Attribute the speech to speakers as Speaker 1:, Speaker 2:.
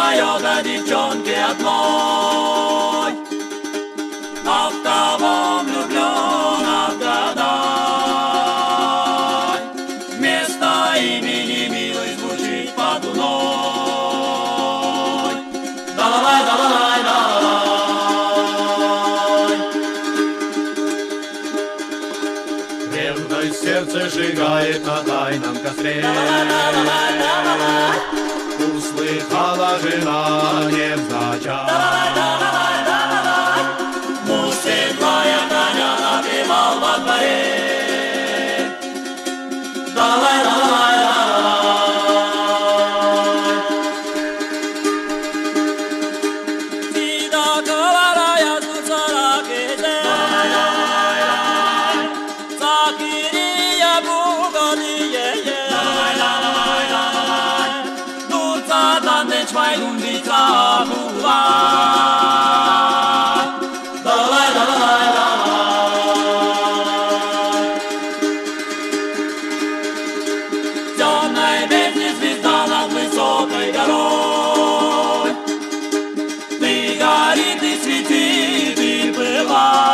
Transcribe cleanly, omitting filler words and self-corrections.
Speaker 1: поет о девчонке одной, а в кого влюблен отгадай. Вместо имени милой звучит подуной. Да-ла-лай, да-ла-лай, да-ла-лай. Ревность сердце сжигает на тайном костре. Услыхала жена невзначай. Муж седлая коня напевал во дворе. Давай, давай, давай. Сида каварая сусаракете. Закирия бугадие. Zwei Unvitra Buva. Давай, давай, давай. В темной бездне звезда над высокой горой. Ты гори, ты свети, ты пылай.